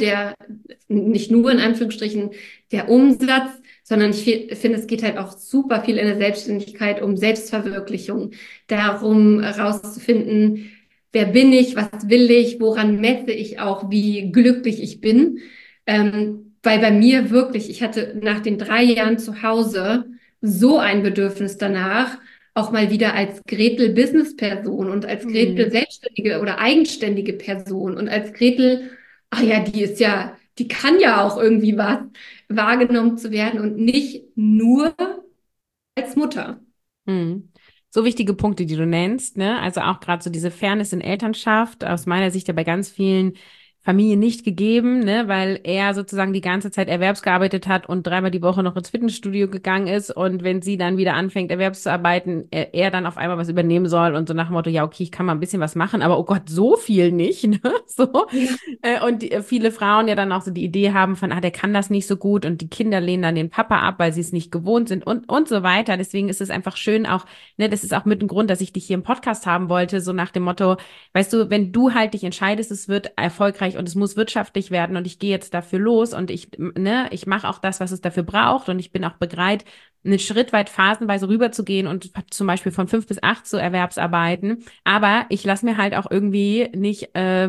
nicht nur in Anführungsstrichen der Umsatz, sondern ich finde, es geht halt auch super viel in der Selbstständigkeit um Selbstverwirklichung, darum herauszufinden, wer bin ich, was will ich, woran messe ich auch, wie glücklich ich bin. Weil bei mir wirklich, ich hatte nach den 3 Jahren zu Hause so ein Bedürfnis danach, auch mal wieder als Gretel Businessperson und als Gretel Mhm. selbstständige oder eigenständige Person und als Gretel, ach ja, die kann ja auch irgendwie was, wahrgenommen zu werden und nicht nur als Mutter. Mhm. So wichtige Punkte, die du nennst, ne? Also auch gerade so diese Fairness in Elternschaft, aus meiner Sicht ja bei ganz vielen Familien nicht gegeben, ne? Weil er sozusagen die ganze Zeit erwerbsgearbeitet hat und dreimal die Woche noch ins Fitnessstudio gegangen ist. Und wenn sie dann wieder anfängt, erwerbszuarbeiten, er dann auf einmal was übernehmen soll und so nach dem Motto, ja, okay, ich kann mal ein bisschen was machen, aber oh Gott, so viel nicht, ne? So. Ja. Und viele Frauen ja dann auch so die Idee haben von, der kann das nicht so gut und die Kinder lehnen dann den Papa ab, weil sie es nicht gewohnt sind und so weiter. Deswegen ist es einfach schön auch, ne, das ist auch mit ein Grund, dass ich dich hier im Podcast haben wollte, so nach dem Motto, weißt du, wenn du halt dich entscheidest, es wird erfolgreich und es muss wirtschaftlich werden und ich gehe jetzt dafür los und ich mache auch das, was es dafür braucht und ich bin auch bereit, einen Schritt weit phasenweise rüberzugehen und zum Beispiel von 5 bis 8 zu Erwerbsarbeiten. Aber ich lasse mir halt auch irgendwie nicht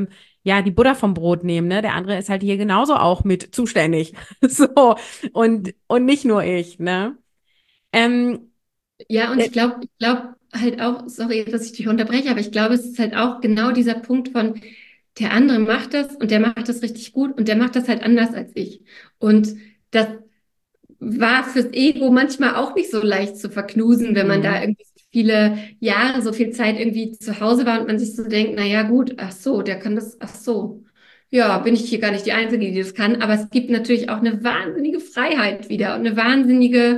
ja, die Butter vom Brot nehmen, ne? Der andere ist halt hier genauso auch mit zuständig. So, und nicht nur ich, ne? Ähm, Ja, und äh, ich glaube halt auch, sorry, dass ich dich unterbreche, aber ich glaube, es ist halt auch genau dieser Punkt von, der andere macht das und der macht das richtig gut und der macht das halt anders als ich. Und das war fürs Ego manchmal auch nicht so leicht zu verknusen, wenn man da hm. irgendwie so viele Jahre, so viel Zeit irgendwie zu Hause war und man sich so denkt, na ja, gut, ach so, der kann das, ach so. Ja, bin ich hier gar nicht die Einzige, die das kann, aber es gibt natürlich auch eine wahnsinnige Freiheit wieder und eine wahnsinnige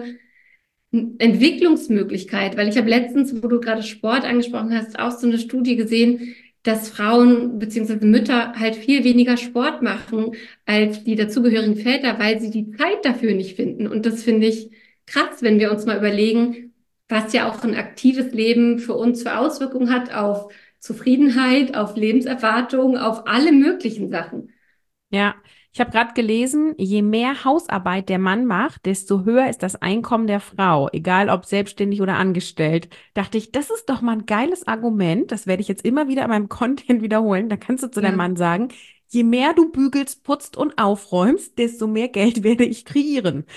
Entwicklungsmöglichkeit, weil ich habe letztens, wo du gerade Sport angesprochen hast, auch so eine Studie gesehen, dass Frauen bzw. Mütter halt viel weniger Sport machen als die dazugehörigen Väter, weil sie die Zeit dafür nicht finden. Und das finde ich krass, wenn wir uns mal überlegen, was ja auch ein aktives Leben für uns für Auswirkungen hat auf Zufriedenheit, auf Lebenserwartung, auf alle möglichen Sachen. Ja, ich habe gerade gelesen, je mehr Hausarbeit der Mann macht, desto höher ist das Einkommen der Frau, egal ob selbstständig oder angestellt. Dachte ich, das ist doch mal ein geiles Argument. Das werde ich jetzt immer wieder in meinem Content wiederholen. Da kannst du zu deinem Ja. Mann sagen, je mehr du bügelst, putzt und aufräumst, desto mehr Geld werde ich kreieren.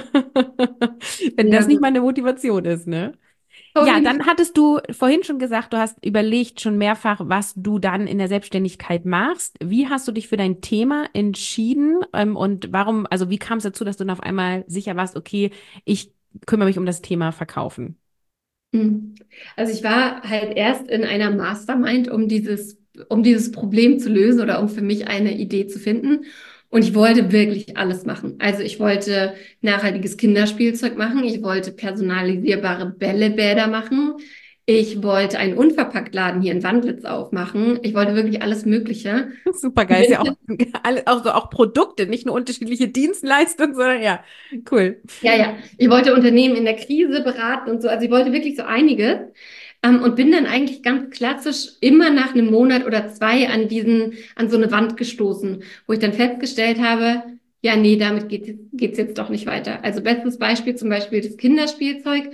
Wenn das Ja, nicht meine Motivation ist, ne? auf Ja, jeden dann Fall. hattest du vorhin schon gesagt, du hast überlegt schon mehrfach, was du dann in der Selbstständigkeit machst. Wie hast du dich für dein Thema entschieden? Und warum, also wie kam es dazu, dass du dann auf einmal sicher warst, okay, ich kümmere mich um das Thema Verkaufen? Hm. Also ich war halt erst in einer Mastermind, um dieses Problem zu lösen oder um für mich eine Idee zu finden. Und ich wollte wirklich alles machen. Also ich wollte nachhaltiges Kinderspielzeug machen, ich wollte personalisierbare Bällebäder machen, ich wollte einen Unverpacktladen hier in Wandlitz aufmachen, ich wollte wirklich alles Mögliche. Super geil, ist ja auch, auch so auch Produkte, nicht nur unterschiedliche Dienstleistungen, sondern ja, cool. Ja, ja. Ich wollte Unternehmen in der Krise beraten und so. Also ich wollte wirklich so einiges. Und bin dann eigentlich ganz klassisch immer nach einem Monat oder zwei an so eine Wand gestoßen, wo ich dann festgestellt habe, ja, nee, damit geht's jetzt doch nicht weiter. Also bestes Beispiel zum Beispiel das Kinderspielzeug.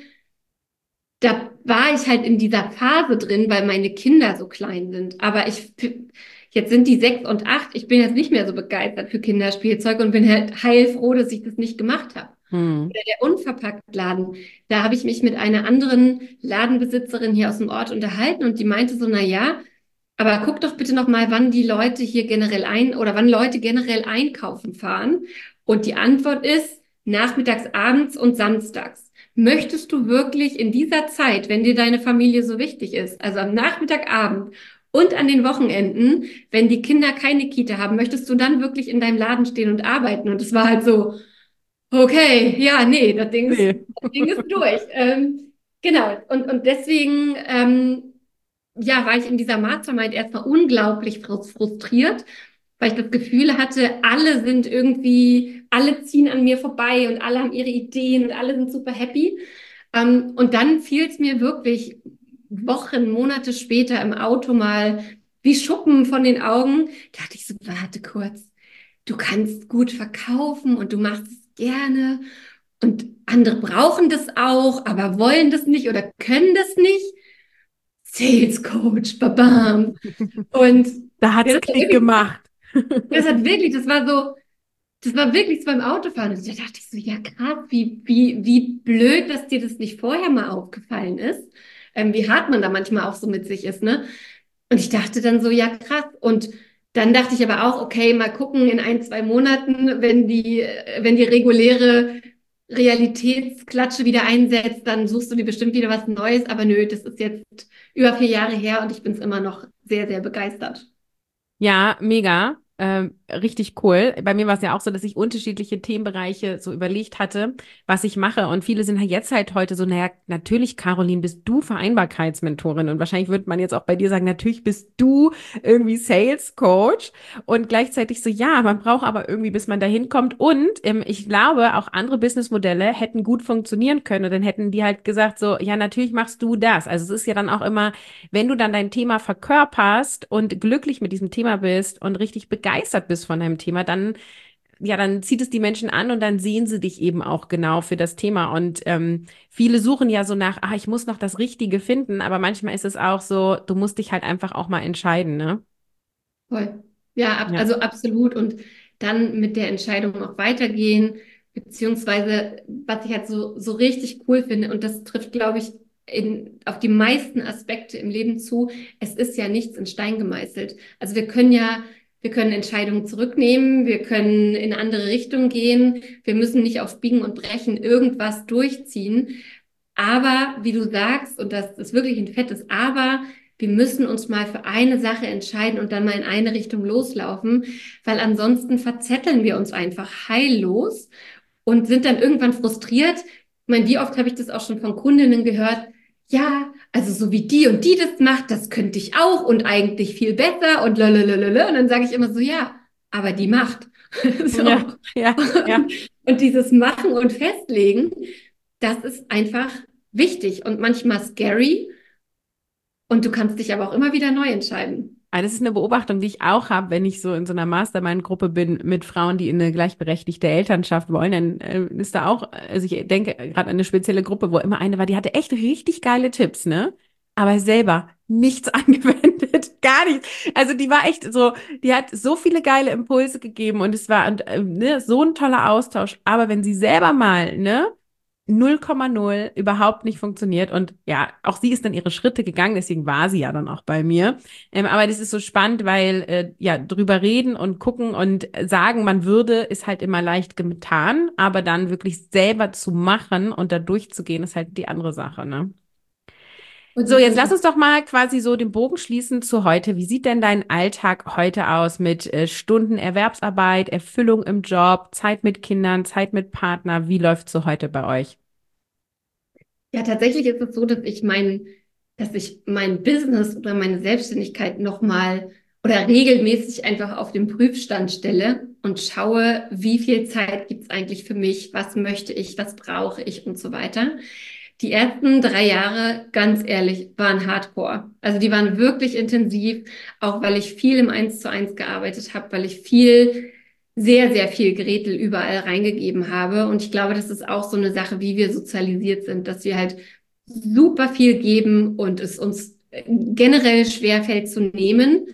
Da war ich halt in dieser Phase drin, weil meine Kinder so klein sind. Aber jetzt sind die 6 und 8. Ich bin jetzt nicht mehr so begeistert für Kinderspielzeug und bin halt heilfroh, dass ich das nicht gemacht habe. Hm. Oder der Unverpacktladen. Da habe ich mich mit einer anderen Ladenbesitzerin hier aus dem Ort unterhalten und die meinte so, na ja, aber guck doch bitte noch mal, wann die Leute hier generell oder wann Leute generell einkaufen fahren. Und die Antwort ist nachmittags, abends und samstags. Möchtest du wirklich in dieser Zeit, wenn dir deine Familie so wichtig ist, also am Nachmittagabend und an den Wochenenden, wenn die Kinder keine Kita haben, möchtest du dann wirklich in deinem Laden stehen und arbeiten? Und es war halt so, okay, ja, nee, Nee. das Ding ist durch. Genau, und deswegen ja, war ich in dieser Mastermind erstmal unglaublich frustriert, weil ich das Gefühl hatte, alle sind irgendwie, alle ziehen an mir vorbei und alle haben ihre Ideen und alle sind super happy. Und dann fiel es mir wirklich Wochen, Monate später im Auto mal wie Schuppen von den Augen. Da dachte ich so, warte kurz, du kannst gut verkaufen und du machst es gerne und andere brauchen das auch, aber wollen das nicht oder können das nicht. Sales Coach, babam. Und Da ja, hat's Klick gemacht. das war wirklich so beim Autofahren. Und da dachte ich so, ja krass, wie blöd, dass dir das nicht vorher mal aufgefallen ist. Wie hart man da manchmal auch so mit sich ist, ne? Und ich dachte dann so, ja krass. Und dann dachte ich aber auch, okay, mal gucken in 1, 2 Monaten, wenn die reguläre Realitätsklatsche wieder einsetzt, dann suchst du dir bestimmt wieder was Neues. Aber nö, das ist jetzt über 4 Jahre her und ich bin es immer noch sehr, sehr begeistert. Ja, mega. Richtig cool. Bei mir war es ja auch so, dass ich unterschiedliche Themenbereiche so überlegt hatte, was ich mache. Und viele sind halt jetzt halt heute so, naja, natürlich, Caroline, bist du Vereinbarkeitsmentorin. Und wahrscheinlich würde man jetzt auch bei dir sagen, natürlich bist du irgendwie Sales Coach. Und gleichzeitig so, ja, man braucht aber irgendwie, bis man da hinkommt. Und ich glaube, auch andere Businessmodelle hätten gut funktionieren können. Und dann hätten die halt gesagt, so, ja, natürlich machst du das. Also es ist ja dann auch immer, wenn du dann dein Thema verkörperst und glücklich mit diesem Thema bist und richtig begeistert bist von deinem Thema, dann, ja, dann zieht es die Menschen an und dann sehen sie dich eben auch genau für das Thema. Und viele suchen ja so nach, ich muss noch das Richtige finden, aber manchmal ist es auch so, du musst dich halt einfach auch mal entscheiden, ne? Voll. Ja, Ja. also absolut. Und dann mit der Entscheidung auch weitergehen, beziehungsweise was ich halt so richtig cool finde, und das trifft, glaube ich, auf die meisten Aspekte im Leben zu, es ist ja nichts in Stein gemeißelt. Also wir können Entscheidungen zurücknehmen, wir können in eine andere Richtung gehen, wir müssen nicht auf Biegen und Brechen irgendwas durchziehen. Aber wie du sagst, und das ist wirklich ein fettes Aber, wir müssen uns mal für eine Sache entscheiden und dann mal in eine Richtung loslaufen, weil ansonsten verzetteln wir uns einfach heillos und sind dann irgendwann frustriert. Ich meine, wie oft habe ich das auch schon von Kundinnen gehört? Ja, also so wie die und die das macht, das könnte ich auch und eigentlich viel besser und lalalala. Und dann sage ich immer so, ja, aber die macht. So. Ja, ja, ja. Und dieses Machen und Festlegen, das ist einfach wichtig und manchmal scary. Und du kannst dich aber auch immer wieder neu entscheiden. Das ist eine Beobachtung, die ich auch habe, wenn ich so in so einer Mastermind-Gruppe bin mit Frauen, die in eine gleichberechtigte Elternschaft wollen, dann ist da auch, also ich denke gerade an eine spezielle Gruppe, wo immer eine war, die hatte echt richtig geile Tipps, ne? Aber selber nichts angewendet, gar nichts. Also die war echt so, die hat so viele geile Impulse gegeben und es war ne, so ein toller Austausch. Aber wenn sie selber mal, ne? 0,0 überhaupt nicht funktioniert. Und ja, auch sie ist dann ihre Schritte gegangen, deswegen war sie ja dann auch bei mir. Aber das ist so spannend, weil ja, drüber reden und gucken und sagen, man würde, ist halt immer leicht getan, aber dann wirklich selber zu machen und da durchzugehen, ist halt die andere Sache, ne? Und So, das jetzt sind lass uns doch mal quasi so den Bogen schließen zu heute. Wie sieht denn dein Alltag heute aus mit Stunden Erwerbsarbeit, Erfüllung im Job, Zeit mit Kindern, Zeit mit Partner? Wie läuft so heute bei euch? Ja, tatsächlich ist es so, dass ich mein Business oder meine Selbstständigkeit nochmal oder regelmäßig einfach auf den Prüfstand stelle und schaue, wie viel Zeit gibt es eigentlich für mich, was möchte ich, was brauche ich und so weiter. Die ersten 3 Jahre, ganz ehrlich, waren Hardcore. Also die waren wirklich intensiv, auch weil ich viel im 1:1 gearbeitet habe, weil ich sehr viel Gretel überall reingegeben habe. Und ich glaube, das ist auch so eine Sache, wie wir sozialisiert sind, dass wir halt super viel geben und es uns generell schwerfällt zu nehmen.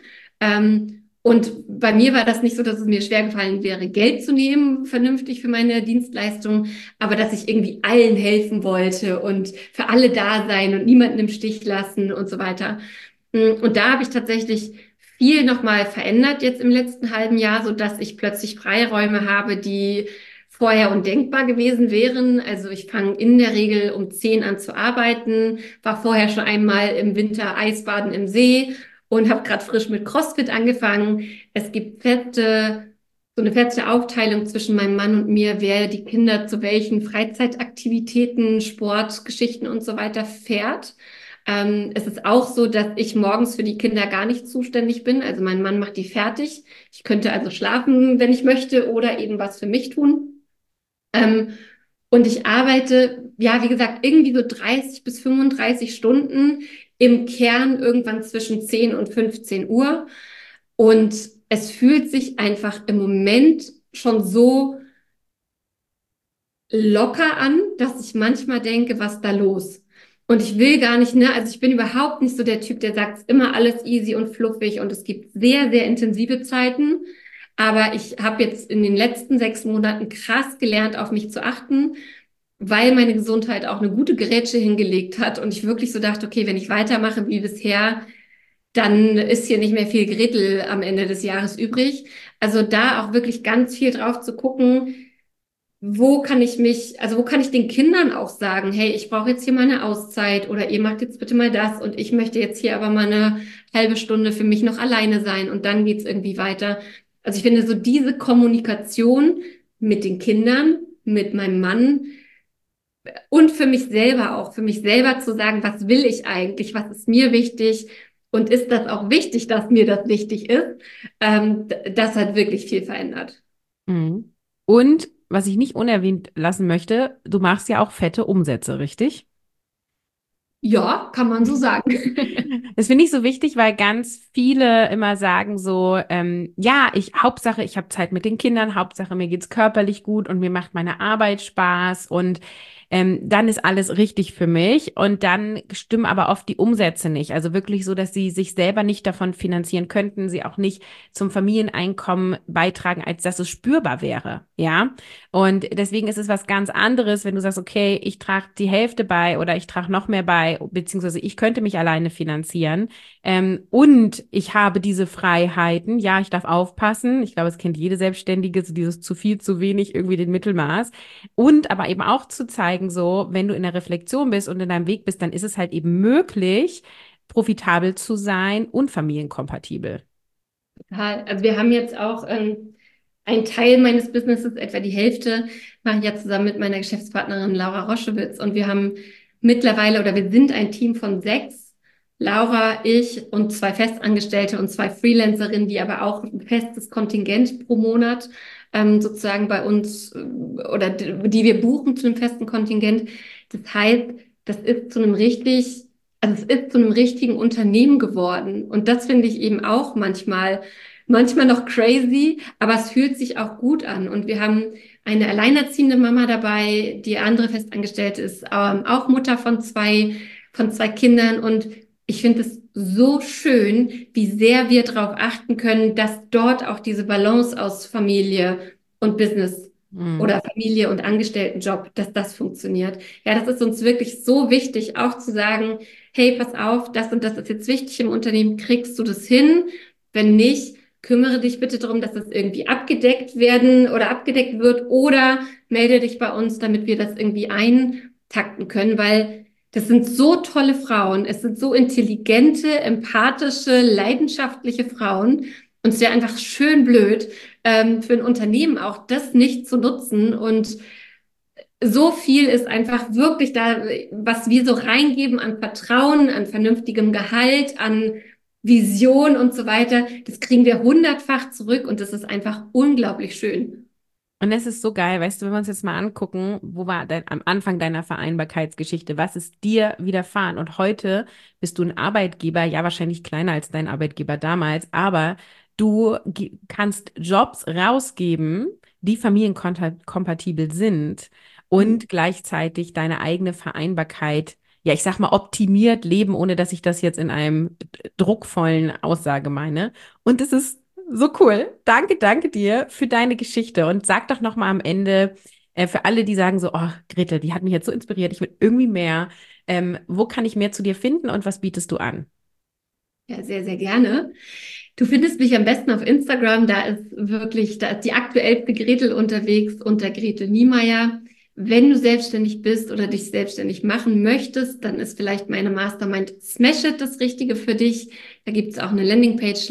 Und bei mir war das nicht so, dass es mir schwer gefallen wäre, Geld zu nehmen, vernünftig für meine Dienstleistung, aber dass ich irgendwie allen helfen wollte und für alle da sein und niemanden im Stich lassen und so weiter. Und da habe ich tatsächlich viel nochmal verändert jetzt im letzten halben Jahr, so dass ich plötzlich Freiräume habe, die vorher undenkbar gewesen wären. Also ich fange in der Regel um 10 an zu arbeiten, war vorher schon einmal im Winter Eisbaden im See und habe gerade frisch mit CrossFit angefangen. Es gibt so eine feste Aufteilung zwischen meinem Mann und mir, wer die Kinder zu welchen Freizeitaktivitäten, Sportgeschichten und so weiter fährt. Es ist auch so, dass ich morgens für die Kinder gar nicht zuständig bin. Also mein Mann macht die fertig. Ich könnte also schlafen, wenn ich möchte, oder eben was für mich tun. Ähm, und ich arbeite, ja, wie gesagt, irgendwie so 30 bis 35 Stunden im Kern irgendwann zwischen 10 und 15 Uhr. Und es fühlt sich einfach im Moment schon so locker an, dass ich manchmal denke, was ist da los? Und ich will gar nicht, ne, also ich bin überhaupt nicht so der Typ, der sagt, es ist immer alles easy und fluffig und es gibt sehr intensive Zeiten. Aber ich habe jetzt in den letzten 6 Monaten krass gelernt, auf mich zu achten, weil meine Gesundheit auch eine gute Grätsche hingelegt hat und ich wirklich so dachte, okay, wenn ich weitermache wie bisher, dann ist hier nicht mehr viel Gretel am Ende des Jahres übrig. Also da auch wirklich ganz viel drauf zu gucken, wo kann ich den Kindern auch sagen, hey, ich brauche jetzt hier mal eine Auszeit oder ihr macht jetzt bitte mal das und ich möchte jetzt hier aber mal eine halbe Stunde für mich noch alleine sein und dann geht's irgendwie weiter. Also ich finde so diese Kommunikation mit den Kindern, mit meinem Mann und für mich selber auch, für mich selber zu sagen, was will ich eigentlich, was ist mir wichtig und ist das auch wichtig, dass mir das wichtig ist, das hat wirklich viel verändert. Mhm. Und was ich nicht unerwähnt lassen möchte, du machst ja auch fette Umsätze, richtig? Ja, kann man so sagen. Das finde ich so wichtig, weil ganz viele immer sagen so, ja, Hauptsache, ich habe Zeit mit den Kindern, Hauptsache, mir geht's körperlich gut und mir macht meine Arbeit Spaß und dann ist alles richtig für mich und dann stimmen aber oft die Umsätze nicht. Also wirklich so, dass sie sich selber nicht davon finanzieren könnten, sie auch nicht zum Familieneinkommen beitragen, als dass es spürbar wäre, ja. Und deswegen ist es was ganz anderes, wenn du sagst, okay, ich trage die Hälfte bei oder ich trage noch mehr bei, beziehungsweise ich könnte mich alleine finanzieren. Und ich habe diese Freiheiten. Ja, ich darf aufpassen. Ich glaube, es kennt jede Selbstständige, so dieses zu viel, zu wenig, irgendwie den Mittelmaß. Und aber eben auch zu zeigen, so, wenn du in der Reflexion bist und in deinem Weg bist, dann ist es halt eben möglich, profitabel zu sein und familienkompatibel. Total. Also wir haben jetzt auch einen Teil meines Businesses, etwa die Hälfte, mache ich ja zusammen mit meiner Geschäftspartnerin Laura Roschewitz. Und wir haben mittlerweile, oder wir sind ein Team von 6, Laura, ich und 2 Festangestellte und 2 Freelancerinnen, die aber auch ein festes Kontingent pro Monat sozusagen bei uns oder die wir buchen zu einem festen Kontingent. Das heißt, das ist zu einem also es ist zu einem richtigen Unternehmen geworden. Und das finde ich eben auch manchmal noch crazy, aber es fühlt sich auch gut an. Und wir haben eine alleinerziehende Mama dabei, die andere Festangestellte ist auch Mutter von zwei Kindern. Und ich finde es so schön, wie sehr wir darauf achten können, dass dort auch diese Balance aus Familie und Business oder Familie und Angestelltenjob, dass das funktioniert. Ja, das ist uns wirklich so wichtig, auch zu sagen, hey, pass auf, das und das ist jetzt wichtig im Unternehmen, kriegst du das hin? Wenn nicht, kümmere dich bitte darum, dass das irgendwie abgedeckt wird oder melde dich bei uns, damit wir das irgendwie eintakten können, weil das sind so tolle Frauen, es sind so intelligente, empathische, leidenschaftliche Frauen und es wäre einfach schön blöd, für ein Unternehmen auch das nicht zu nutzen und so viel ist einfach wirklich da, was wir so reingeben an Vertrauen, an vernünftigem Gehalt, an Vision und so weiter, das kriegen wir 100-fach zurück und das ist einfach unglaublich schön. Und es ist so geil, weißt du, wenn wir uns jetzt mal angucken, wo war am Anfang deiner Vereinbarkeitsgeschichte, was ist dir widerfahren? Und heute bist du ein Arbeitgeber, ja wahrscheinlich kleiner als dein Arbeitgeber damals, aber du kannst Jobs rausgeben, die familienkompatibel sind und gleichzeitig deine eigene Vereinbarkeit, ja, ich sag mal, optimiert leben, ohne dass ich das jetzt in einem druckvollen Aussage meine. Und es ist so cool. Danke dir für deine Geschichte. Und sag doch noch mal am Ende, für alle, die sagen so, oh, Gretel, die hat mich jetzt so inspiriert, ich will irgendwie mehr. Wo kann ich mehr zu dir finden und was bietest du an? Ja, sehr, sehr gerne. Du findest mich am besten auf Instagram. Da ist die aktuellste Gretel unterwegs unter Gretel Niemeyer. Wenn du selbstständig bist oder dich selbstständig machen möchtest, dann ist vielleicht meine Mastermind Smash It das Richtige für dich. Da gibt es auch eine Landingpage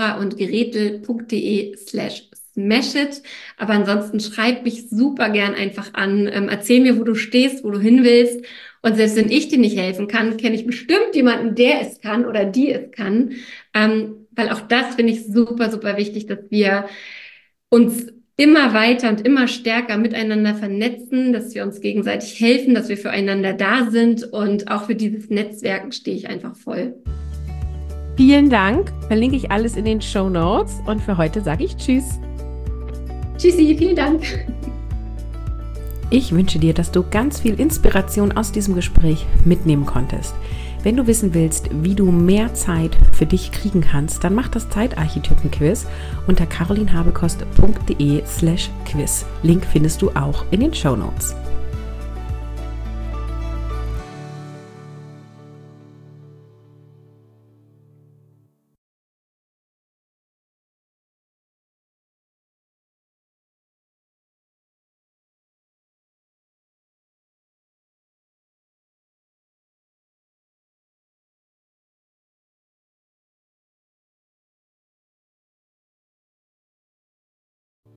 lauraundgretel.de/smashit. Aber ansonsten schreib mich super gern einfach an. Erzähl mir, wo du stehst, wo du hin willst. Und selbst wenn ich dir nicht helfen kann, kenne ich bestimmt jemanden, der es kann oder die es kann. Weil auch das finde ich super, super wichtig, dass wir uns immer weiter und immer stärker miteinander vernetzen, dass wir uns gegenseitig helfen, dass wir füreinander da sind und auch für dieses Netzwerken stehe ich einfach voll. Vielen Dank, verlinke ich alles in den Shownotes und für heute sage ich Tschüss. Tschüssi, vielen Dank. Ich wünsche dir, dass du ganz viel Inspiration aus diesem Gespräch mitnehmen konntest. Wenn du wissen willst, wie du mehr Zeit für dich kriegen kannst, dann mach das Zeitarchetypen-Quiz unter carolinhabekost.de/quiz. Link findest du auch in den Shownotes.